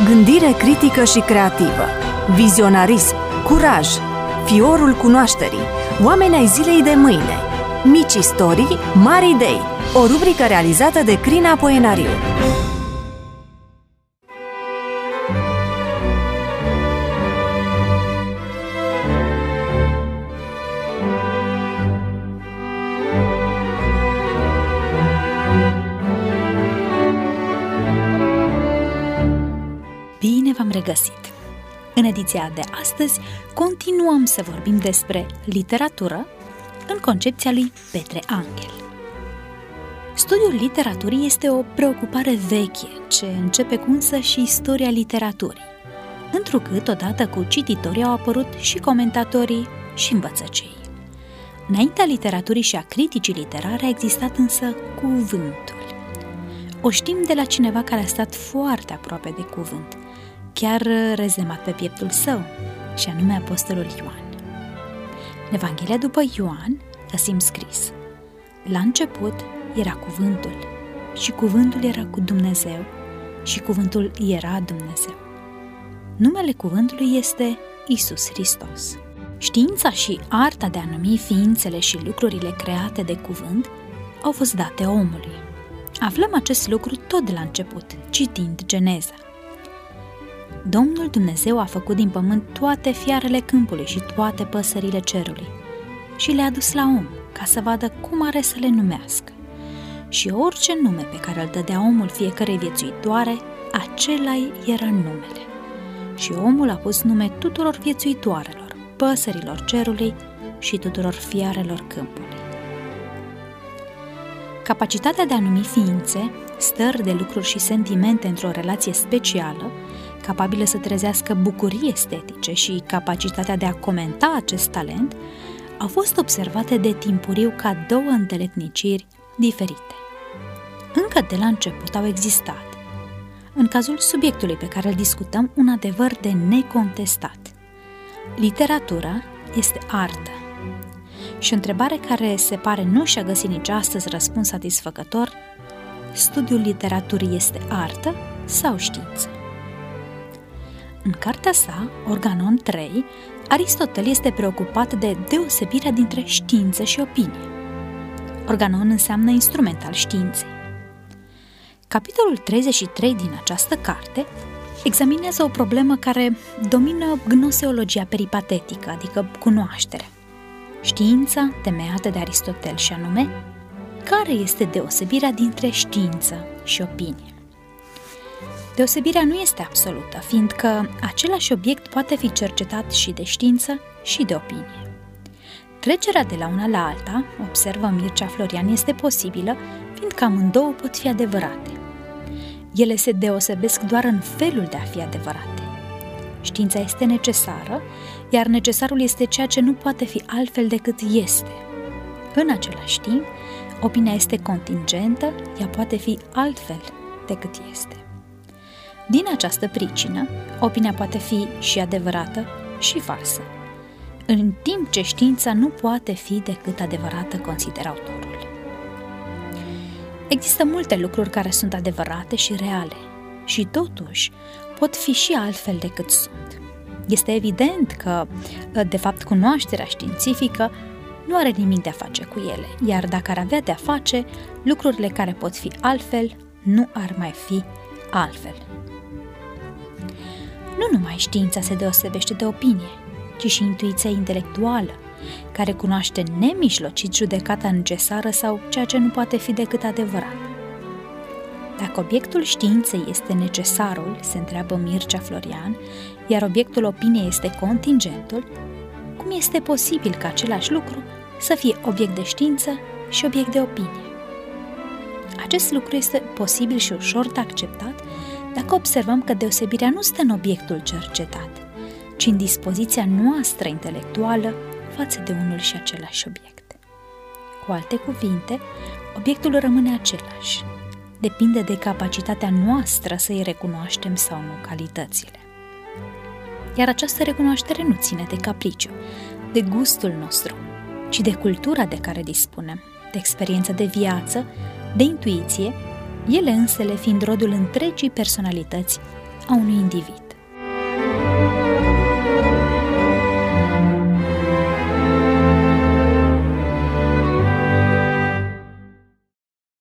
Gândire critică și creativă, vizionarism, curaj, fiorul cunoașterii, oameni ai zilei de mâine, mici istorii, mari idei, o rubrică realizată de Crina Poenariu. Bine v-am regăsit! În ediția de astăzi continuăm să vorbim despre literatură în concepția lui Petre Angel. Studiul literaturii este o preocupare veche ce începe cu însă și istoria literaturii, întrucât odată cu cititorii au apărut și comentatorii și învățăcei. Înaintea literaturii și a criticii literare a existat însă cuvântul. O știm de la cineva care a stat foarte aproape de cuvânt, chiar rezemat pe pieptul său, și anume apostolul Ioan. În Evanghelia după Ioan găsim scris: la început era cuvântul și cuvântul era cu Dumnezeu și cuvântul era Dumnezeu. Numele cuvântului este Iisus Hristos. Știința și arta de a numi ființele și lucrurile create de cuvânt au fost date omului. Aflăm acest lucru tot de la început, citind Geneza. Domnul Dumnezeu a făcut din pământ toate fiarele câmpului și toate păsările cerului și le-a dus la om ca să vadă cum are să le numească. Și orice nume pe care îl dădea omul fiecărei viețuitoare, acela-i era numele. Și omul a pus nume tuturor viețuitoarelor, păsărilor cerului și tuturor fiarelor câmpului. Capacitatea de a numi ființe, stări de lucruri și sentimente într-o relație specială, capabilă să trezească bucurii estetice și capacitatea de a comenta acest talent, au fost observate de timpuriu ca două îndeletniciri diferite. Încă de la început au existat, în cazul subiectului pe care îl discutăm, un adevăr de necontestat. Literatura este artă. Și o întrebare care se pare nu și-a găsit nici astăzi răspuns satisfăcător: studiul literaturii este artă sau știință? În cartea sa, Organon 3, Aristotel este preocupat de deosebirea dintre știință și opinie. Organon înseamnă instrument al științei. Capitolul 33 din această carte examinează o problemă care domină gnoseologia peripatetică, adică cunoașterea. Știința temeiată de Aristotel, și anume, care este deosebirea dintre știință și opinie? Deosebirea nu este absolută, fiindcă același obiect poate fi cercetat și de știință și de opinie. Trecerea de la una la alta, observă Mircea Florian, este posibilă, fiindcă amândouă pot fi adevărate. Ele se deosebesc doar în felul de a fi adevărate. Știința este necesară, iar necesarul este ceea ce nu poate fi altfel decât este. În același timp, opinia este contingentă, ea poate fi altfel decât este. Din această pricină, opinia poate fi și adevărată și falsă, în timp ce știința nu poate fi decât adevărată, consideră autorul. Există multe lucruri care sunt adevărate și reale și totuși pot fi și altfel decât sunt. Este evident că, de fapt, cunoașterea științifică nu are nimic de a face cu ele, iar dacă ar avea de a face, lucrurile care pot fi altfel nu ar mai fi altfel. Nu numai știința se deosebește de opinie, ci și intuiția intelectuală, care cunoaște nemijlocit judecata necesară sau ceea ce nu poate fi decât adevărat. Dacă obiectul științei este necesarul, se întreabă Mircea Florian, iar obiectul opiniei este contingentul, cum este posibil ca același lucru să fie obiect de știință și obiect de opinie? Acest lucru este posibil și ușor de acceptat dacă observăm că deosebirea nu stă în obiectul cercetat, ci în dispoziția noastră intelectuală față de unul și același obiect. Cu alte cuvinte, obiectul rămâne același. Depinde de capacitatea noastră să îi recunoaștem sau nu calitățile. Iar această recunoaștere nu ține de capriciu, de gustul nostru, ci de cultura de care dispunem, de experiență de viață, de intuiție, ele însele fiind rodul întregii personalități a a unui individ.